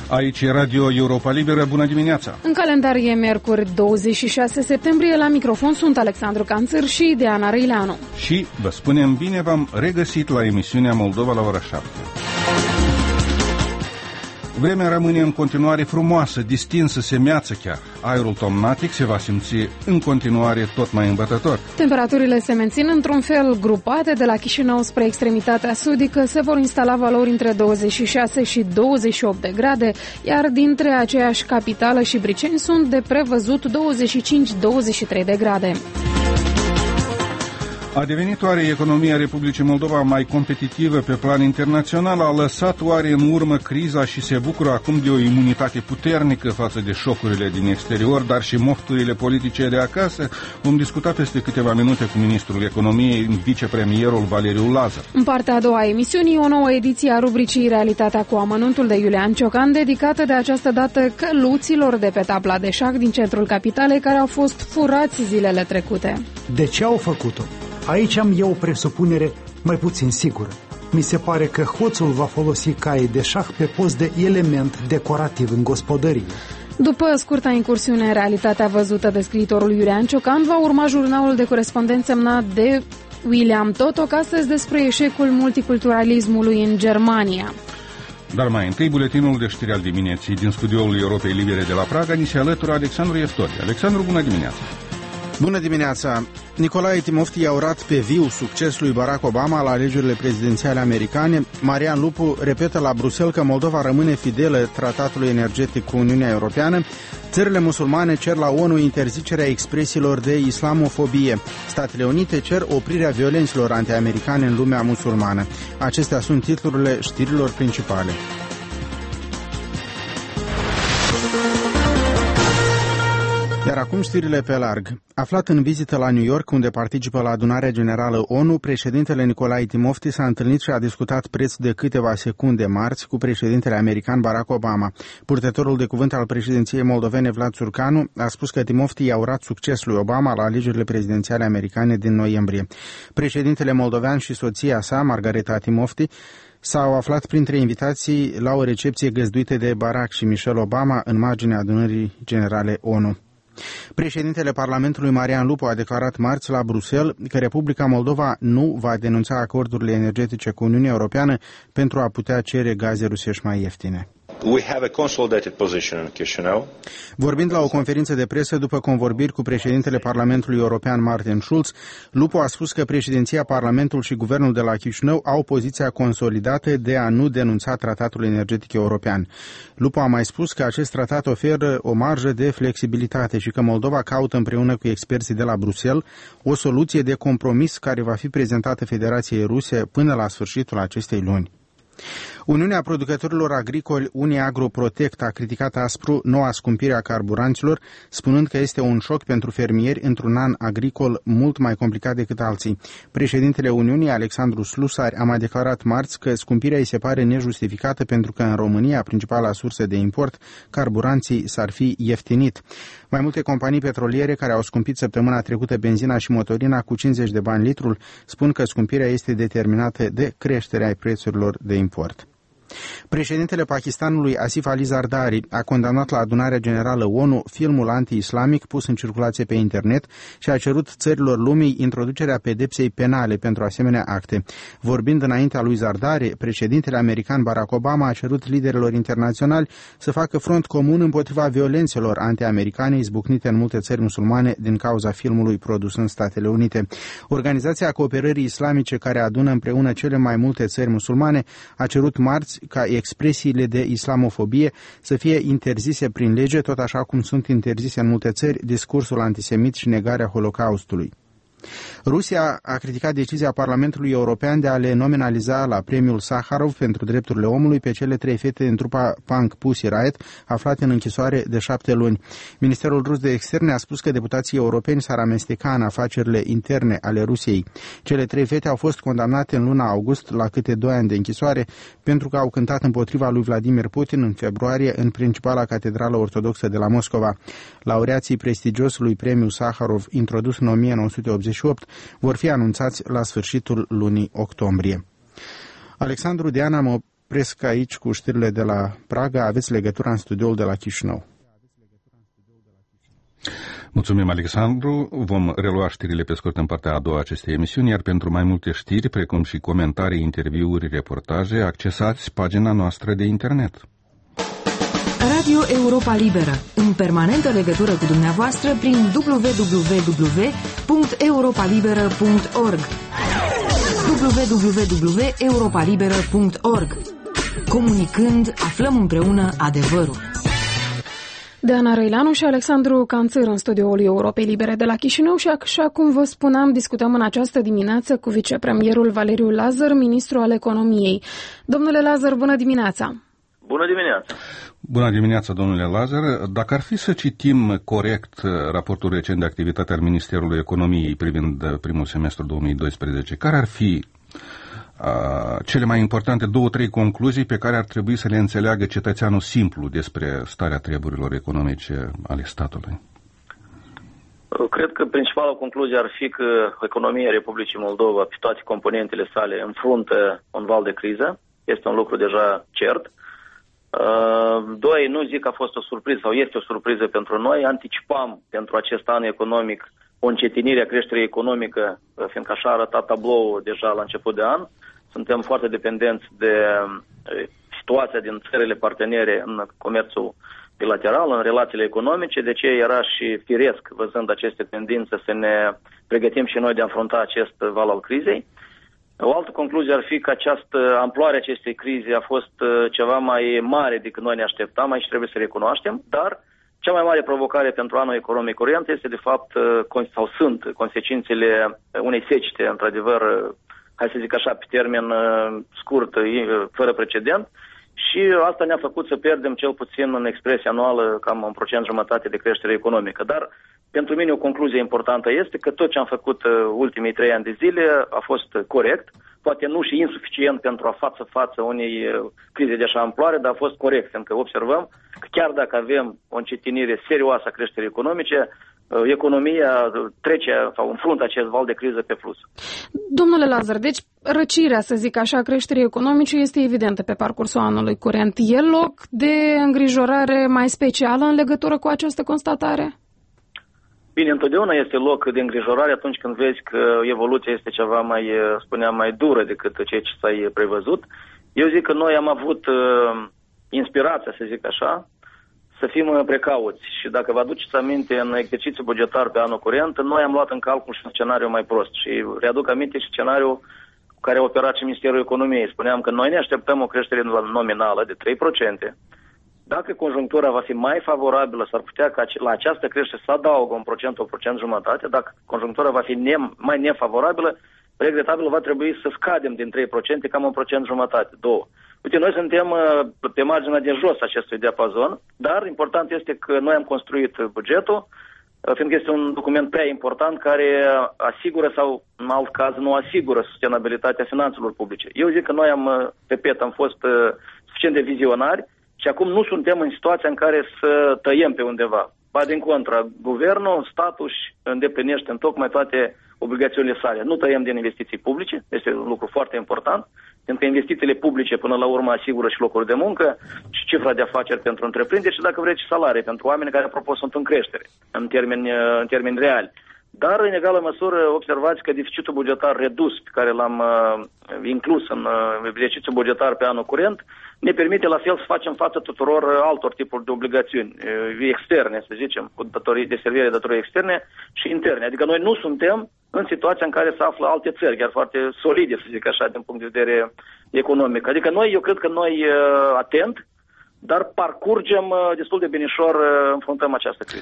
Aici e Radio Europa Liberă, bună dimineața! În calendar e miercuri 26 septembrie, la microfon sunt Alexandru Canțăr și Diana Răileanu. Și vă spunem bine v-am regăsit la emisiunea Moldova la ora 7. Vremea rămâne în continuare frumoasă, distinsă, semeață chiar. Aerul tomnatic se va simți în continuare tot mai îmbătător. Temperaturile se mențin într-un fel grupate de la Chișinău spre extremitatea sudică. Se vor instala valori între 26 și 28 de grade, iar dintre aceeași capitală și Briceni sunt de prevăzut 25-23 de grade. A devenit oare economia Republicii Moldova mai competitivă pe plan internațional? A lăsat oare în urmă criza și se bucură acum de o imunitate puternică față de șocurile din exterior, dar și mofturile politice de acasă? Vom discuta peste câteva minute cu ministrul economiei, vicepremierul Valeriu Lazar. În partea a doua a emisiunii, o nouă ediție a rubricii Realitatea cu amănuntul de Iulian Ciocan, dedicată de această dată căluților de pe tabla de șah din centrul capitalei, care au fost furați zilele trecute. De ce au făcut-o? Aici am eu o presupunere mai puțin sigură. Mi se pare că hoțul va folosi caii de șah pe post de element decorativ în gospodărie. După scurta incursiune în realitatea văzută de scriitorul Iulian Ciocan, va urma jurnalul de corespondență semnat de William Totoc, astăzi despre eșecul multiculturalismului în Germania. Dar mai întâi, buletinul de știri al dimineții din studioul Europei Libere de la Praga, ni se alătură Alexandru Eftori. Alexandru, bună dimineața! Bună dimineața! Nicolae Timofti a urat pe viu succesul lui Barack Obama la alegerile prezidențiale americane. Marian Lupu repetă la Bruxelles că Moldova rămâne fidelă tratatului energetic cu Uniunea Europeană. Țările musulmane cer la ONU interzicerea expresiilor de islamofobie. Statele Unite cer oprirea violențelor antiamericane în lumea musulmană. Acestea sunt titlurile știrilor principale. Iar acum știrile pe larg. Aflat în vizită la New York, unde participă la adunarea generală ONU, președintele Nicolae Timofti s-a întâlnit și a discutat preț de câteva secunde marți cu președintele american Barack Obama. Purtătorul de cuvânt al președinției moldovene Vlad Țurcanu a spus că Timofti i-a urat succesul lui Obama la alegerile prezidențiale americane din noiembrie. Președintele moldovean și soția sa, Margareta Timofti, s-au aflat printre invitații la o recepție găzduită de Barack și Michelle Obama în marginea adunării generale ONU. Președintele Parlamentului Marian Lupu a declarat marți la Bruxelles că Republica Moldova nu va denunța acordurile energetice cu Uniunea Europeană pentru a putea cere gaze rusești mai ieftine. We have a consolidated position in Chișinău. Vorbind la o conferință de presă după convorbiri cu președintele Parlamentului European Martin Schulz, Lupu a spus că președinția, Parlamentul și guvernul de la Chișinău au poziția consolidată de a nu denunța tratatul energetic european. Lupu a mai spus că acest tratat oferă o marjă de flexibilitate și că Moldova caută împreună cu experții de la Bruxelles o soluție de compromis care va fi prezentată Federației Ruse până la sfârșitul acestei luni. Uniunea Producătorilor Agricoli, Uniagro Protect, a criticat aspru noua scumpire a carburanților, spunând că este un șoc pentru fermieri într-un an agricol mult mai complicat decât alții. Președintele Uniunii, Alexandru Slusari, a mai declarat marți că scumpirea îi se pare nejustificată pentru că în România, principala sursă de import, carburanții s-ar fi ieftinit. Mai multe companii petroliere care au scumpit săptămâna trecută benzina și motorina cu 50 de bani litrul spun că scumpirea este determinată de creșterea prețurilor de import. Președintele Pakistanului Asif Ali Zardari a condamnat la adunarea generală ONU filmul anti-islamic pus în circulație pe internet și a cerut țărilor lumii introducerea pedepsei penale pentru asemenea acte. Vorbind înaintea lui Zardari, președintele american Barack Obama a cerut liderilor internaționali să facă front comun împotriva violențelor anti-americane izbucnite în multe țări musulmane din cauza filmului produs în Statele Unite. Organizația Cooperării Islamice, care adună împreună cele mai multe țări musulmane, a cerut marți ca expresiile de islamofobie să fie interzise prin lege, tot așa cum sunt interzise în multe țări discursul antisemit și negarea Holocaustului. Rusia a criticat decizia Parlamentului European de a le nominaliza la premiul Sakharov pentru drepturile omului pe cele 3 fete din trupa punk Pussy Riot, aflate în închisoare de 7 luni. Ministerul rus de externe a spus că deputații europeni s-ar amesteca în afacerile interne ale Rusiei. Cele 3 fete au fost condamnate în luna august la câte 2 ani de închisoare pentru că au cântat împotriva lui Vladimir Putin în februarie în principala catedrală ortodoxă de la Moscova. Laureații prestigiosului premiu Sakharov, introdus în 1988, vor fi anunțați la sfârșitul lunii octombrie. Alexandru, Diana, mă opresc aici cu știrile de la Praga. Aveți legătura în studioul de la Chișinău. Mulțumim, Alexandru. Vom relua știrile pe scurt în partea a doua acestei emisiuni, iar pentru mai multe știri, precum și comentarii, interviuri, reportaje, accesați pagina noastră de internet. Radio Europa Liberă, în permanentă legătură cu dumneavoastră prin www.europalibera.org www.europalibera.org. Comunicând, aflăm împreună adevărul. Deana Răileanu și Alexandru Canțăr în studioul Europei Libere de la Chișinău și așa cum vă spuneam, discutăm în această dimineață cu vicepremierul Valeriu Lazar, ministru al economiei. Domnule Lazar, bună dimineața! Bună dimineața! Bună dimineața, domnule Lazar. Dacă ar fi să citim corect raportul recent de activitate al Ministerului Economiei privind primul semestru 2012, care ar fi cele mai importante 2-3 concluzii pe care ar trebui să le înțeleagă cetățeanul simplu despre starea treburilor economice ale statului? Cred că principala concluzie ar fi că economia Republicii Moldova, pe toate componentele sale, înfruntă un val de criză. Este un lucru deja cert. Doi, nu zic că a fost o surpriză sau este o surpriză pentru noi. Anticipam pentru acest an economic o încetinire a creșterii economică, fiindcă așa arăta tabloul deja la început de an. Suntem foarte dependenți de situația din țările partenere în comerțul bilateral, în relațiile economice, de ce era și firesc, văzând aceste tendințe, să ne pregătim și noi de a înfrunta acest val al crizei. O altă concluzie ar fi că amploarea acestei crize a fost ceva mai mare decât noi ne așteptam, aici trebuie să recunoaștem, dar cea mai mare provocare pentru anul economic curent este, de fapt, sau sunt consecințele unei secete, într-adevăr, hai să zic așa, pe termen scurt, fără precedent, și asta ne-a făcut să pierdem cel puțin în expresia anuală cam 1,5% de creștere economică. Dar pentru mine o concluzie importantă este că tot ce am făcut ultimii 3 ani de zile a fost corect, poate nu și insuficient pentru a față unei crize de așa amploare, dar a fost corect, pentru că observăm că chiar dacă avem o încetinire serioasă a creșterii economice, economia trece sau înfruntă acest val de criză pe plus. Domnule Lazar, deci răcirea, să zic așa, creșterii economice este evidentă pe parcursul anului curent. E loc de îngrijorare mai specială în legătură cu această constatare? Bine, întotdeauna este loc de îngrijorare atunci când vezi că evoluția este ceva mai dură decât ceea ce s-a prevăzut. Eu zic că noi am avut inspirația, să zic așa, să fim precauți. Și dacă vă aduceți aminte, în exercițiul bugetar pe anul curent, noi am luat în calcul și un scenariu mai prost. Și readuc aminte și scenariul cu care a operat și Ministerul Economiei. Spuneam că noi ne așteptăm o creștere nominală de 3%. Dacă conjunctura va fi mai favorabilă, s-ar putea ca la această creștere să adaugă 1%, 1,5%. Dacă conjunctura va fi mai nefavorabilă, regretabil va trebui să scadem din 3%, cam 1,5%, 2%. Uite, noi suntem pe marginea de jos acestui diapazon, dar important este că noi am construit bugetul, fiindcă este un document prea important care asigură sau, în alt caz, nu asigură sustenabilitatea finanțelor publice. Eu zic că noi am fost suficient de vizionari și acum nu suntem în situația în care să tăiem pe undeva. Ba din contră, guvernul, statul își îndeplinește în tocmai toate obligațiunile sale. Nu tăiem din investiții publice, este un lucru foarte important, pentru că investițiile publice până la urmă asigură și locuri de muncă și cifra de afaceri pentru întreprinderi și, dacă vreți, și salarii pentru oameni care, apropo, sunt în creștere, în termeni reali. Dar, în egală măsură, observați că deficitul bugetar redus pe care l-am inclus în exercițiul bugetar pe anul curent ne permite la fel să facem față tuturor altor tipuri de obligațiuni externe, să zicem, cu datorii de servire, datorii externe și interne. Adică noi nu suntem în situația în care se află alte țări, chiar foarte solide, să zic așa, din punct de vedere economic. Adică eu cred că noi atent, dar parcurgem destul de binișor, înfruntăm această criză.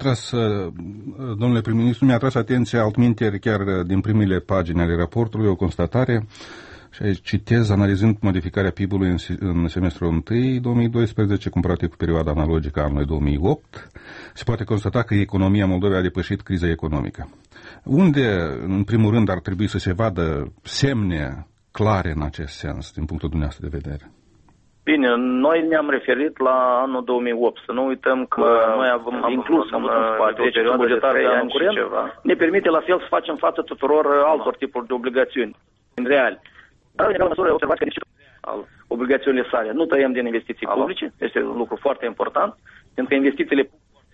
Domnule prim-ministru, mi-a atras atenția altminteri chiar din primele pagini ale raportului, o constatare, și aici citez, analizând modificarea PIB-ului în semestrul 1 2012, comparativ cu perioada analogică a anului 2008, se poate constata că economia Moldovei a depășit criza economică. Unde, în primul rând, ar trebui să se vadă semne clare în acest sens, din punctul dumneavoastră de vedere? Bine, noi ne-am referit la anul 2008. Să nu uităm că noi am inclus în exercițiul bugetar de anul curent, ne permite la fel să facem față tuturor altor tipuri de obligațiuni reali. Dar, în egală măsură, observați că obligațiunile sale. Nu tăiem din investiții publice, este un lucru foarte important, pentru că investițiile...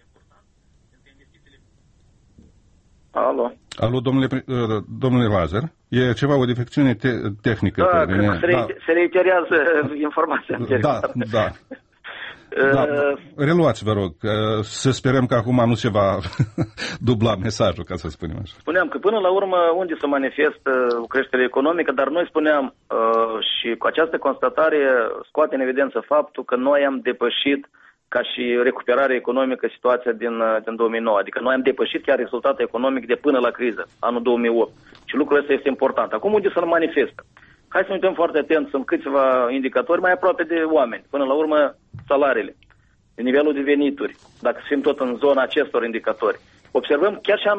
Alo, domnule Lazar, e ceva, o defecțiune tehnică. Se reiterează informația anterioară. Da. Reluați, vă rog, să sperăm că acum nu se va dubla mesajul, ca să spunem așa. Spuneam că până la urmă unde se manifestă o creștere economică, dar noi spuneam și cu această constatare scoate în evidență faptul că noi am depășit ca și recuperare economică situația din 2009. Adică noi am depășit chiar rezultatul economic de până la criză, anul 2008. Și lucrul ăsta este important. Acum unde se manifestă? Hai să ne uităm foarte atent, sunt câțiva indicatori mai aproape de oameni. Până la urmă, salariile, nivelul de venituri, dacă fim tot în zona acestor indicatori. Observăm chiar și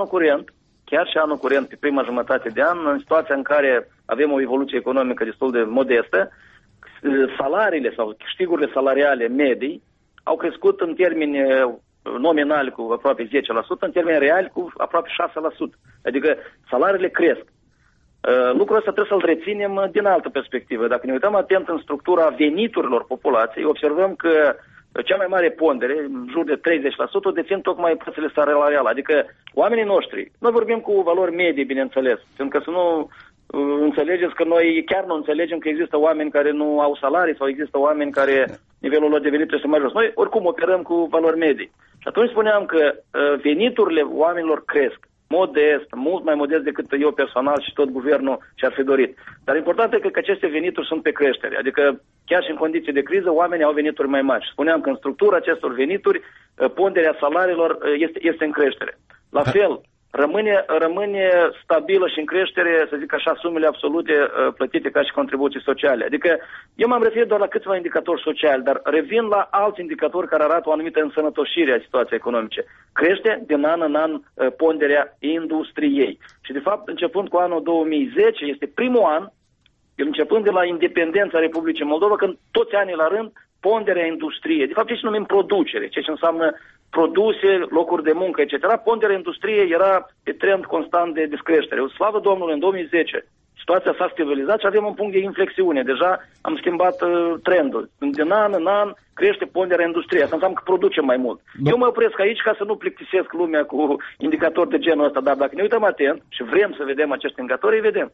anul curent, pe prima jumătate de an, în situația în care avem o evoluție economică destul de modestă, salariile sau câștigurile salariale medii au crescut în termeni nominali cu aproape 10%, în termeni reali cu aproape 6%. Adică salariile cresc. Lucrul ăsta trebuie să-l reținem din altă perspectivă. Dacă ne uităm atent în structura veniturilor populației, observăm că cea mai mare pondere, în jur de 30%, dețin tocmai plățile salariale. Adică oamenii noștri, noi vorbim cu valori medii, bineînțeles, pentru că să nu înțelegeți că noi chiar nu înțelegem că există oameni care nu au salarii sau există oameni care nivelul lor de venit este mai jos. Noi oricum operăm cu valori medii. Și atunci spuneam că veniturile oamenilor cresc. Modest, mult mai modest decât eu personal și tot guvernul și-ar fi dorit. Dar important e că aceste venituri sunt pe creștere. Adică chiar și în condiții de criză, oamenii au venituri mai mari. Spuneam că în structura acestor venituri, ponderea salariilor este în creștere. La fel, rămâne stabilă și în creștere, să zic așa, sumele absolute plătite ca și contribuții sociale. Adică eu m-am referit doar la câțiva indicatori sociali, dar revin la alți indicatori care arată o anumită însănătoșire a situației economice. Crește din an în an ponderea industriei. Și de fapt, începând cu anul 2010, este primul an, începând de la independența Republicii Moldova, când toți anii la rând, ponderea industriei, de fapt ce numim producere, ce înseamnă produse, locuri de muncă, etc. Ponderea industriei era pe trend constant de descreștere. Slavă Domnului, în 2010 situația s-a stabilizat și avem un punct de inflexiune. Deja am schimbat trendul. Din an în an crește ponderea industriei. Asta înseamnă că producem mai mult. Eu mă opresc aici ca să nu plictisesc lumea cu indicatori de genul ăsta, dar dacă ne uităm atent și vrem să vedem acești indicatori, îi vedem.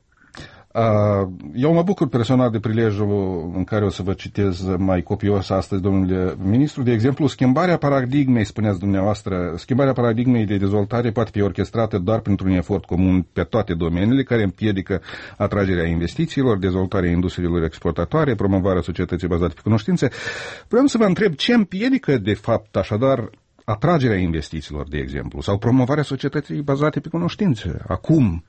Eu mă bucur personal de prilejul în care o să vă citez mai copios astăzi, domnule ministru. De exemplu, schimbarea paradigmei, spuneați dumneavoastră, schimbarea paradigmei de dezvoltare poate fi orchestrată doar printr-un efort comun pe toate domeniile care împiedică atragerea investițiilor, dezvoltarea industriilor exportatoare, promovarea societății bazate pe cunoștințe. Vreau să vă întreb ce împiedică, de fapt, așadar, atragerea investițiilor, de exemplu, sau promovarea societății bazate pe cunoștințe, acum,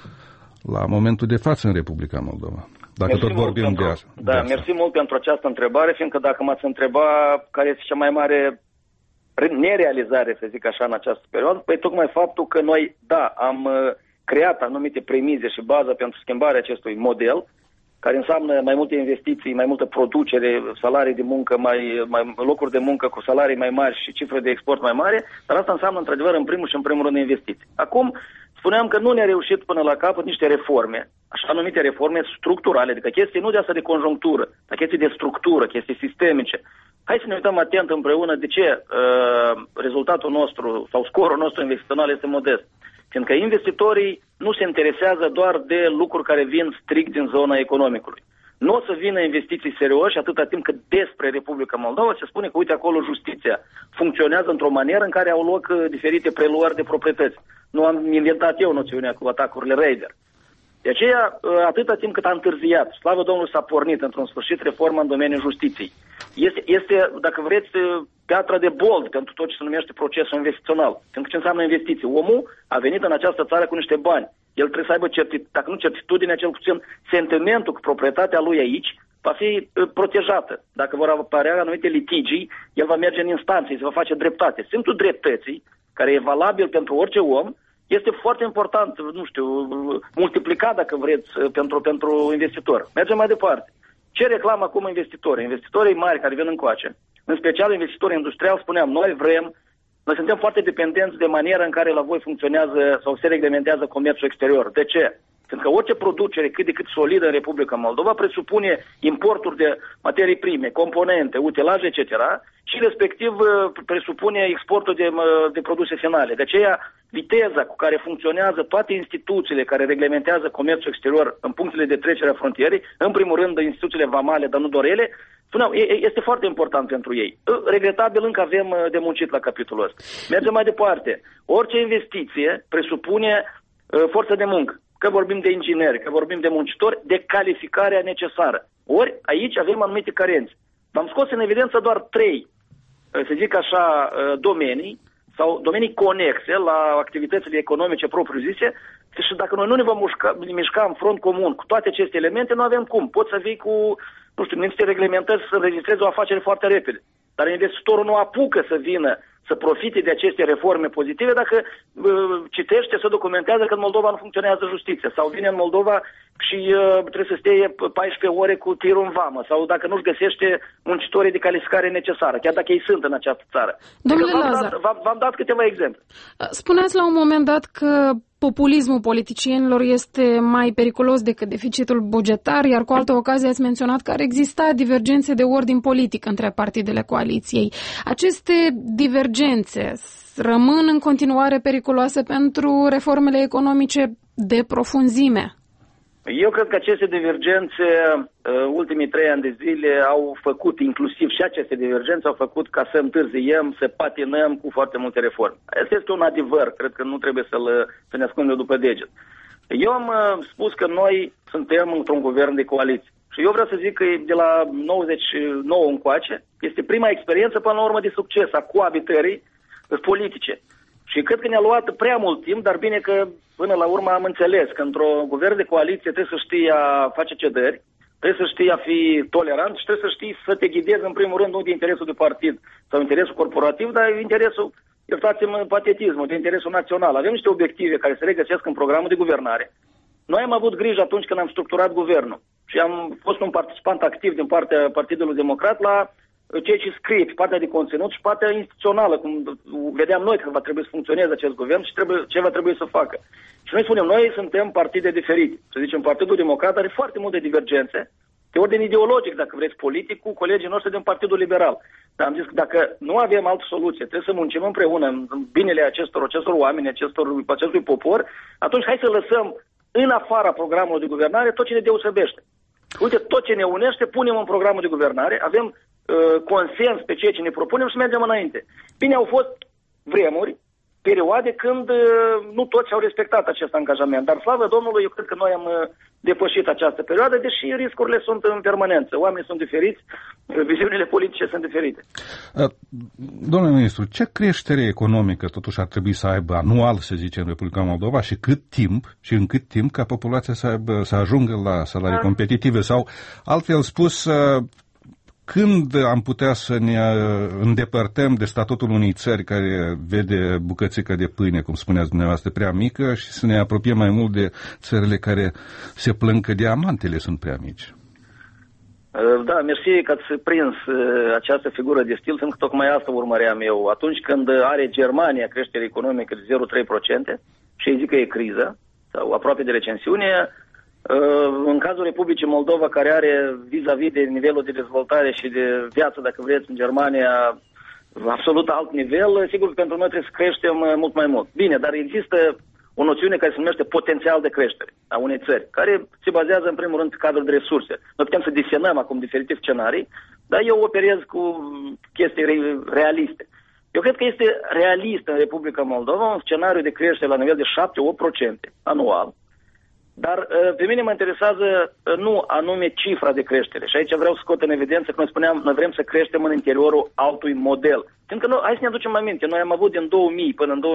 la momentul de față în Republica Moldova. Dacă mersi tot vorbim de asta. Da, mersi mult pentru această întrebare, fiindcă dacă m-ați întreba care este cea mai mare nerealizare, să zic așa, în această perioadă, păi tocmai faptul că noi, am creat anumite premize și bază pentru schimbarea acestui model, care înseamnă mai multe investiții, mai multă producere, salarii de muncă, mai locuri de muncă cu salarii mai mari și cifre de export mai mare, dar asta înseamnă, într-adevăr, în primul rând, investiții. Acum, spuneam că nu ne-a reușit până la capăt niște reforme, așa numite reforme structurale, adică chestii nu de asta de conjunctură, dar chestii de structură, chestii sistemice. Hai să ne uităm atent împreună de ce rezultatul nostru sau scorul nostru investițional este modest. Fiindcă investitorii nu se interesează doar de lucruri care vin strict din zona economicului. Nu o să vină investiții serioși atâta timp cât despre Republica Moldova se spune că, uite, acolo justiția funcționează într-o manieră în care au loc diferite preluări de proprietăți. Nu am inventat eu noțiunea cu atacurile Raider. De aceea, atâta timp cât a întârziat, slavă Domnului, s-a pornit într-un sfârșit reforma în domeniul justiției. Este, dacă vreți, piatra de bold pentru tot ce se numește procesul investițional. Pentru ce înseamnă investiții. Omul a venit în această țară cu niște bani. El trebuie să aibă, dacă nu certitudinea, cel puțin sentimentul că proprietatea lui aici va fi protejată. Dacă vor apărea anumite litigii, el va merge în instanțe, se va face dreptate. Simțul dreptății, care e valabil pentru orice om, este foarte important, multiplicat, dacă vreți, pentru investitor. Mergem mai departe. Ce reclamă acum investitorii? Investitorii mari care vin încoace, în special investitorii industriali, spuneam, noi suntem foarte dependenți de maniera în care la voi funcționează sau se reglementează comerțul exterior. De ce? Pentru că orice producere cât de cât solidă în Republica Moldova presupune importuri de materii prime, componente, utilaje, etc. și respectiv presupune exportul de produse finale. De aceea, viteza cu care funcționează toate instituțiile care reglementează comerțul exterior în punctele de trecere a frontierei, în primul rând instituțiile vamale, dar nu doar ele, este foarte important pentru ei. Regretabil încă avem de muncit la capitolul ăsta. Mergem mai departe. Orice investiție presupune forță de muncă. Că vorbim de ingineri, că vorbim de muncitori, de calificarea necesară. Ori aici avem anumite carențe. V-am scos în evidență doar 3, să zic așa, domenii sau domenii conexe la activitățile economice propriu-zise și dacă noi nu ne vom mișca în front comun cu toate aceste elemente, nu avem cum. Poți să vii cu, niște reglementări să înregistrezi o afacere foarte repede. Dar investitorul nu apucă să vină să profite de aceste reforme pozitive dacă citește, se documentează că în Moldova nu funcționează justiția sau vine în Moldova și trebuie să stea 14 ore cu tirul în vamă sau dacă nu-și găsește muncitorii de calificare necesară, chiar dacă ei sunt în această țară. Domnule Lazar, v-am dat câteva exemple. Spuneați la un moment dat că populismul politicienilor este mai periculos decât deficitul bugetar, iar cu altă ocazie ați menționat că ar exista divergențe de ordin politic între partidele coaliției. Aceste divergențe rămân în continuare periculoase pentru reformele economice de profunzime? Eu cred că aceste divergențe, ultimii 3 ani de zile, au făcut, inclusiv și aceste divergențe, au făcut ca să întârziem, să patinăm cu foarte multe reforme. Asta este un adevăr, cred că nu trebuie să ne ascundem după deget. Eu am spus că noi suntem într-un guvern de coaliție. Și eu vreau să zic că de la 99 încoace este prima experiență până la urmă de succes a coabitării politice. Și cred că ne-a luat prea mult timp, dar bine că până la urmă am înțeles că într-un guvern de coaliție trebuie să știi a face cedări, trebuie să știi a fi tolerant și trebuie să știi să te ghidezi în primul rând nu de interesul de partid sau interesul corporativ, dar interesul, iertați-mă patetismul, de interesul național. Avem niște obiective care se regăsesc în programul de guvernare. Noi am avut grijă atunci când am structurat guvernul și am fost un participant activ din partea Partidului Democrat la ceea ce scrie pe partea de conținut și partea instituțională, cum vedeam noi că va trebui să funcționeze acest guvern și ce va trebui să facă. Și noi spunem, noi suntem partide diferite. Să zicem, Partidul Democrat are foarte multe divergențe, de ordine ideologic, dacă vreți, politic, cu colegii noștri din Partidul Liberal. Dar am zis că dacă nu avem altă soluție, trebuie să muncim împreună în binele acestor oameni, acestui popor, atunci hai să lăsăm în afara programului de guvernare tot ce ne deosebește. Uite, tot ce ne unește, punem în programul de guvernare, avem consens pe ceea ce ne propunem și mergem înainte. Bine, au fost vremuri, perioade când nu toți au respectat acest angajament, dar slavă Domnului, eu cred că noi am depășit această perioadă, deși riscurile sunt în permanență. Oamenii sunt diferiți, viziunile politice sunt diferite. Domnule ministru, ce creștere economică totuși ar trebui să aibă anual, să zicem, în Republica Moldova și în cât timp ca populația să ajungă la salarii competitive? Sau, altfel spus, când am putea să ne îndepărtăm de statutul unei țări care vede bucățică de pâine, cum spuneați dumneavoastră, prea mică și să ne apropiem mai mult de țările care se plâng că diamantele sunt prea mici? Da, mersi că ați prins această figură de stil, pentru că tocmai asta urmăream eu. Atunci când are Germania creștere economică de 0,3% și ei zic că e criză, sau aproape de recesiune, în cazul Republicii Moldova, care are vis-a-vis de nivelul de dezvoltare și de viață, dacă vreți, în Germania, absolut alt nivel, sigur că pentru noi trebuie să creștem mult mai mult. Bine, dar există o noțiune care se numește potențial de creștere a unei țări, care se bazează în primul rând pe cadrul de resurse. Noi putem să desenăm acum diferite scenarii, dar eu operez cu chestii realiste. Eu cred că este realist în Republica Moldova un scenariu de creștere la nivel de 7-8% anual. Dar pe mine mă interesează nu anume cifra de creștere. Și aici vreau să scot în evidență că noi spuneam, noi vrem să creștem în interiorul altui model. Pentru că hai să ne aducem aminte, noi am avut din 2000 până în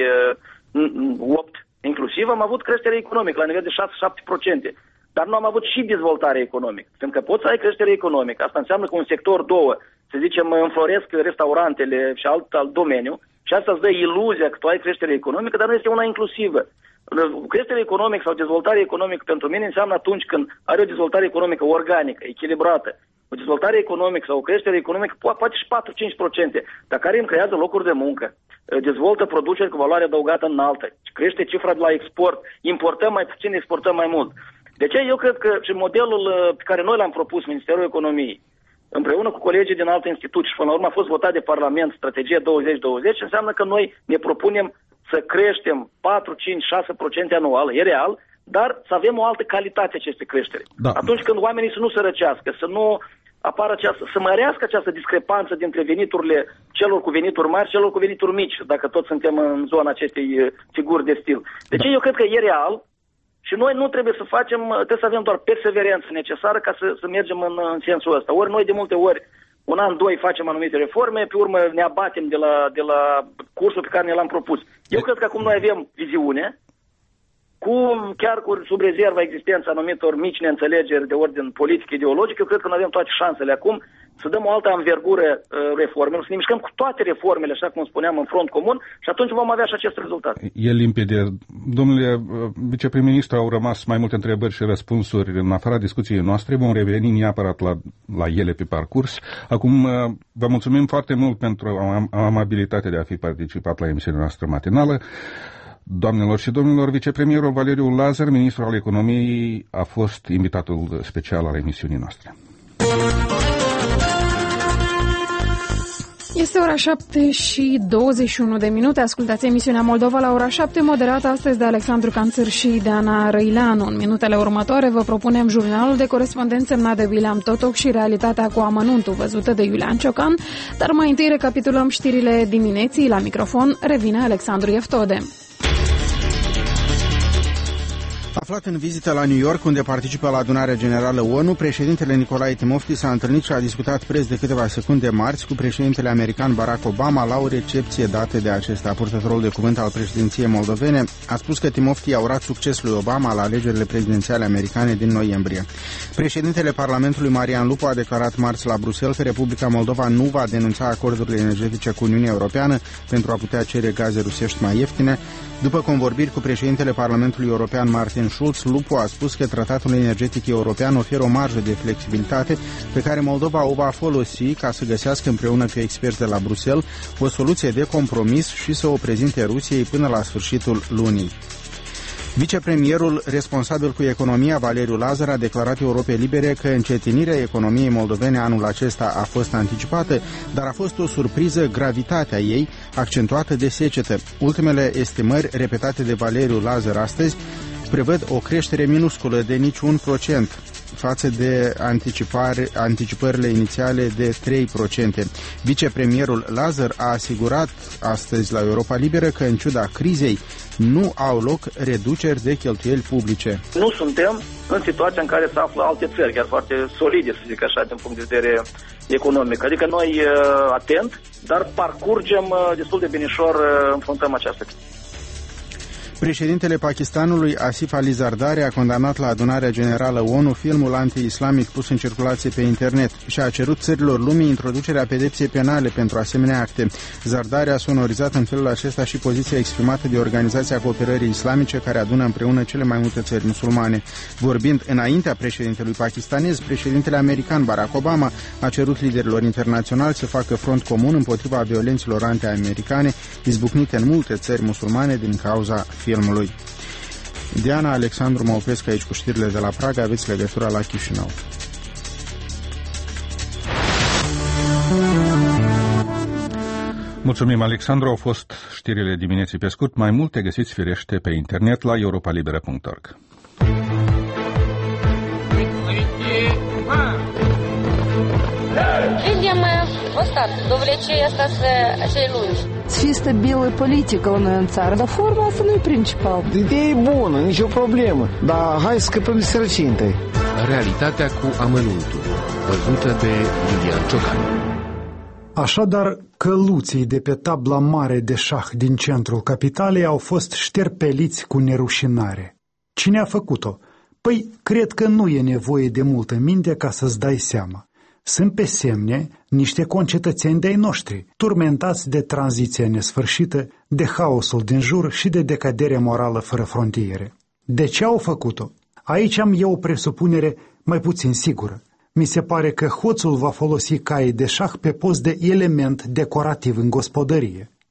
2008 inclusiv, am avut creștere economică la nivel de 6-7%. Dar nu am avut și dezvoltare economică. Pentru că poți să ai creștere economică. Asta înseamnă că un sector, să zicem, înfloresc restaurantele și alt domeniu și asta îți dă iluzia că tu ai creștere economică, dar nu este una inclusivă. Creștere economică sau dezvoltare economică pentru mine înseamnă atunci când are o dezvoltare economică organică, echilibrată. O dezvoltare economică sau o creștere economică poate și 4-5%, dar care îmi creează locuri de muncă, dezvoltă produceri cu valoare adăugată înaltă, crește cifra de la export, importăm mai puțin, exportăm mai mult. De ce eu cred că și modelul pe care noi l-am propus, Ministerul Economiei, împreună cu colegii din alte instituții și până la urmă a fost votat de Parlament strategia 2020, înseamnă că noi ne propunem să creștem 4, 5, 6% anual, e real, dar să avem o altă calitate acestei creșteri. Da. Atunci când oamenii să nu sărăcească, să nu apară să mărească această discrepanță dintre veniturile celor cu venituri mari și celor cu venituri mici, dacă toți suntem în zona acestei figuri de stil. Deci eu cred că e real și noi nu trebuie să facem, trebuie să avem doar perseverență necesară ca să mergem în sensul ăsta. Ori noi de multe ori, un an, doi, facem anumite reforme, pe urmă ne abatem de la cursul pe care ne l-am propus. Eu cred că acum noi avem viziune, chiar sub rezerva existența anumitor mici neînțelegeri de ordin politic, ideologic, eu cred că noi avem toate șansele acum să dăm o altă anvergură reformelor, să ne mișcăm cu toate reformele, așa cum spuneam, în front comun și atunci vom avea și acest rezultat. E limpede. Domnule viceprim-ministru, au rămas mai multe întrebări și răspunsuri în afara discuției noastre. Vom reveni neapărat la ele pe parcurs. Acum vă mulțumim foarte mult pentru amabilitatea de a fi participat la emisiunea noastră matinală. Doamnelor și domnilor, vicepremierul Valeriu Lazar, ministrul al economiei, a fost invitatul special al emisiunii noastre. Este ora 7:21. Ascultați emisiunea Moldova la ora 7, moderată astăzi de Alexandru Canțăr și de Ana Răileanu. În minutele următoare vă propunem jurnalul de corespondent semnat de William Totoc și realitatea cu amănuntul văzută de Iulian Ciocan, dar mai întâi recapitulăm știrile dimineții. La microfon revine Alexandru Ieftode. Aflat în vizită la New York, unde participă la adunarea generală ONU, președintele Nicolae Timofti s-a întâlnit și a discutat preț de câteva secunde marți cu președintele american Barack Obama la o recepție dată de acesta. Purtătorul de cuvânt al președinției moldovene a spus că Timofti a urat succesul lui Obama la alegerile prezidențiale americane din noiembrie. Președintele Parlamentului Marian Lupu a declarat marți la Bruxelles că Republica Moldova nu va denunța acordurile energetice cu Uniunea Europeană pentru a putea cere gaze rusești mai ieftine. După convorbiri cu președintele Parlamentului European Martin Schulz, Lupu a spus că tratatul energetic european oferă o marjă de flexibilitate pe care Moldova o va folosi ca să găsească împreună cu experți de la Bruxelles o soluție de compromis și să o prezinte Rusiei până la sfârșitul lunii. Vicepremierul responsabil cu economia, Valeriu Lazar, a declarat Europei Libere că încetinirea economiei moldovene anul acesta a fost anticipată, dar a fost o surpriză gravitatea ei, accentuată de secetă. Ultimele estimări repetate de Valeriu Lazar astăzi prevăd o creștere minusculă de nici 1% față de anticipările inițiale de 3%. Vicepremierul Lazar a asigurat astăzi la Europa Liberă că, în ciuda crizei, nu au loc reduceri de cheltuieli publice. Nu suntem în situația în care se află alte țări, chiar foarte solide, să zic așa, din punct de vedere economic. Adică noi, atent, dar parcurgem destul de binișor, înfruntăm această criză. Președintele Pakistanului, Asif Ali Zardari, a condamnat la adunarea generală ONU filmul anti-islamic pus în circulație pe internet și a cerut țărilor lumii introducerea pedepsei penale pentru asemenea acte. Zardari a sonorizat în felul acesta și poziția exprimată de Organizația Cooperării Islamice, care adună împreună cele mai multe țări musulmane. Vorbind înaintea președintelui pakistanez, președintele american Barack Obama a cerut liderilor internaționali să facă front comun împotriva violențelor anti-americane izbucnite în multe țări musulmane din cauza filmului. Diana, Alexandru, mă opresc aici cu știrile de la Praga. Aveți legătura la Chișinău. Mulțumim, Alexandru. Au fost știrile dimineții pe scurt. Mai multe găsiți firește pe internet la europalibera.org. Видимо, вот так, довлече остаться celulă. Fie stabilă politică la noi în țară, dar forma asta nu e principal. Ideea e bună, nicio problemă, dar hai să scăpăm de sărăcie întâi. Realitatea cu amănuntul, văzută de Iulian Ciocan. Așadar, căluții de pe tabla mare de șah din centrul capitalei au fost șterpeliți cu nerușinare. Cine a făcut-o? Păi, cred că nu e nevoie de multă minte ca să-ți dai seama. Sunt pe semne niște concetățeni de-ai noștri, turmentați de tranziția nesfârșită, de haosul din jur și de decăderea morală fără frontiere. De ce au făcut-o? Aici am eu o presupunere mai puțin sigură. Mi se pare că hoțul va folosi caii de șah pe post de element decorativ în gospodărie.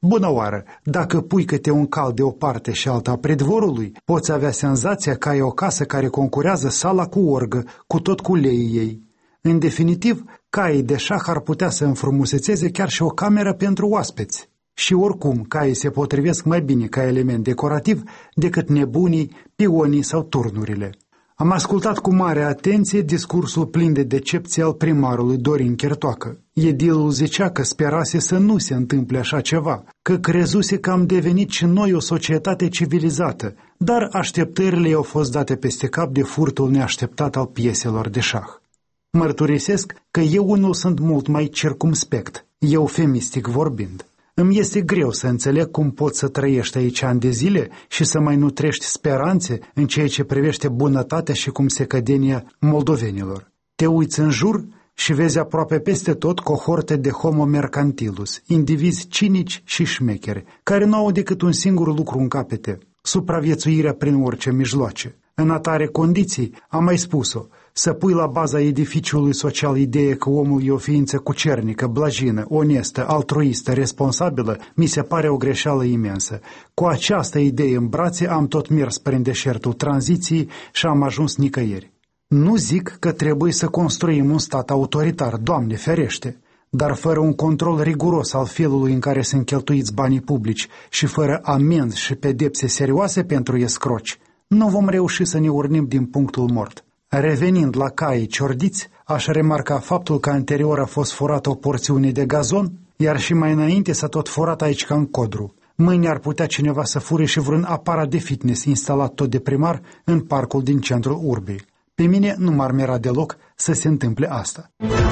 Bună oară! Dacă pui câte un cal de o parte și alta a pridvorului, poți avea senzația că ai o casă care concurează sala cu orgă, cu tot cu leii ei. În definitiv, caii de șah ar putea să înfrumusețeze chiar și o cameră pentru oaspeți. Și oricum, caii se potrivesc mai bine ca element decorativ decât nebunii, pionii sau turnurile. Am ascultat cu mare atenție discursul plin de decepție al primarului Dorin Chertoacă. Edilul zicea că sperase să nu se întâmple așa ceva, că crezuse că am devenit și noi o societate civilizată, dar așteptările i-au fost date peste cap de furtul neașteptat al pieselor de șah. Mărturisesc că eu unul sunt mult mai circumspect, eufemistic vorbind. Îmi este greu să înțeleg cum poți să trăiești aici ani de zile și să mai nutrești speranțe în ceea ce privește bunătatea și cumsecădenia moldovenilor. Te uiți în jur și vezi aproape peste tot cohorte de homo mercantilus, indivizi cinici și șmecheri, care nu au decât un singur lucru în capete, supraviețuirea prin orice mijloace. În atare condiții, am mai spus-o, să pui la baza edificiului social ideea că omul e o ființă cucernică, blajină, onestă, altruistă, responsabilă, mi se pare o greșeală imensă. Cu această idee în brațe am tot mers prin deșertul tranziției și am ajuns nicăieri. Nu zic că trebuie să construim un stat autoritar, Doamne ferește, dar fără un control riguros al felului în care sunt cheltuiți banii publici și fără amenzi și pedepse serioase pentru escroci, nu vom reuși să ne urnim din punctul mort. Revenind la caii ciordiți, aș remarca faptul că anterior a fost furată o porțiune de gazon, iar și mai înainte s-a tot furat aici ca în Codru. Mâine ar putea cineva să fure și vreun aparat de fitness instalat tot de primar în parcul din centrul urbii. Pe mine nu m-ar mira deloc să se întâmple asta.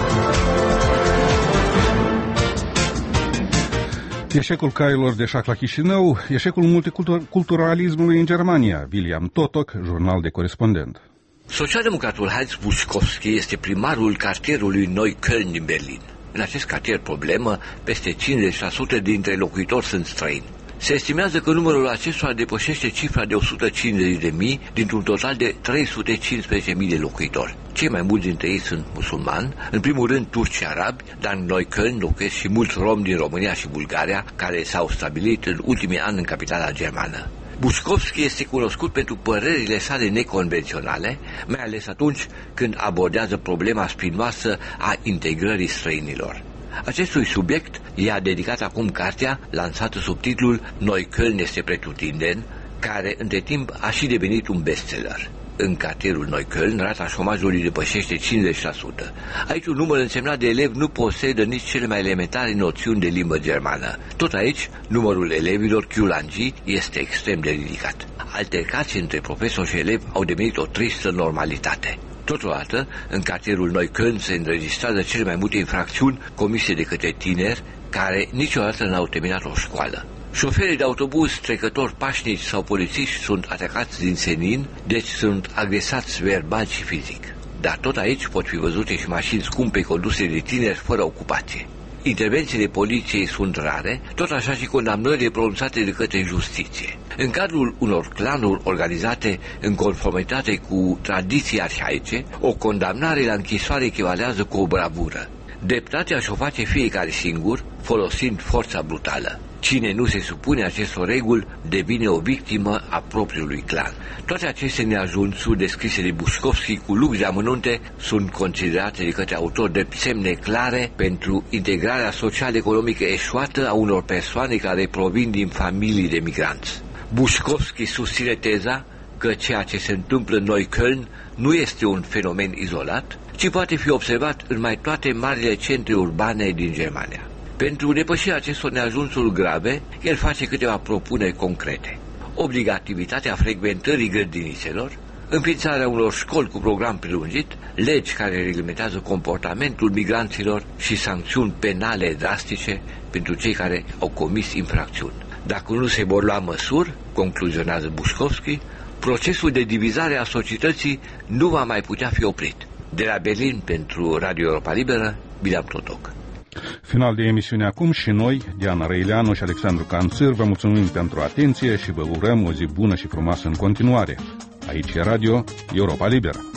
Eșecul cailor de șah la Chișinău, eșecul multiculturalismului în Germania. William Totok, jurnal de corespondent. Socialdemocratul Heinz Buschkowski este primarul cartierului Neukölln din Berlin. În acest cartier problemă, peste 50% dintre locuitori sunt străini. Se estimează că numărul acestora depășește cifra de 150.000 dintr-un total de 315.000 de locuitori. Cei mai mulți dintre ei sunt musulmani, în primul rând turci arabi, dar în Neukölln locuiesc și mulți romi din România și Bulgaria, care s-au stabilit în ultimii ani în capitala germană. Buschkowski este cunoscut pentru părerile sale neconvenționale, mai ales atunci când abordează problema spinoasă a integrării străinilor. Acestui subiect i-a dedicat acum cartea, lansată sub titlul Neukölln este pretutindeni, care între timp a și devenit un bestseller. În cartierul Neukölln, rata șomajului depășește 50%. Aici un număr însemnat de elevi nu posedă nici cele mai elementare noțiuni de limbă germană. Tot aici, numărul elevilor chiulangi este extrem de ridicat. Altercații între profesori și elevi au devenit o tristă normalitate. Totodată, în cartierul Neukölln se înregistrează cele mai multe infracțiuni comise de către tineri care niciodată n-au terminat o școală. Șoferii de autobuz, trecători pașnici sau polițiști sunt atacați din senin, deci sunt agresați verbal și fizic. Dar tot aici pot fi văzute și mașini scumpe conduse de tineri fără ocupație. Intervențiile poliției sunt rare, tot așa și condamnările pronunțate de către justiție. În cadrul unor clanuri organizate în conformitate cu tradiții arhaice, o condamnare la închisoare echivalează cu o bravură. Dreptatea și-o face fiecare singur, folosind forța brutală. Cine nu se supune acestor reguli devine o victimă a propriului clan. Toate aceste neajunsuri descrise de Buschkowski cu lux de amănunte sunt considerate de către autor de semne clare pentru integrarea social-economică eșuată a unor persoane care provin din familii de migranți. Buschkowski susține teza că ceea ce se întâmplă în Neukölln nu este un fenomen izolat, ci poate fi observat în mai toate marile centre urbane din Germania. Pentru depășirea acestor neajunsuri grave, el face câteva propuneri concrete. Obligativitatea frecventării grădinițelor, înființarea unor școli cu program prelungit, legi care reglementează comportamentul migranților și sancțiuni penale drastice pentru cei care au comis infracțiuni. Dacă nu se vor lua măsuri, concluzionează Buschkowski, procesul de divizare a societății nu va mai putea fi oprit. De la Berlin pentru Radio Europa Liberă, William Totok. Final de emisiune acum și noi, Diana Răileanu și Alexandru Canțâr, vă mulțumim pentru atenție și vă urăm o zi bună și frumoasă în continuare. Aici e Radio Europa Liberă.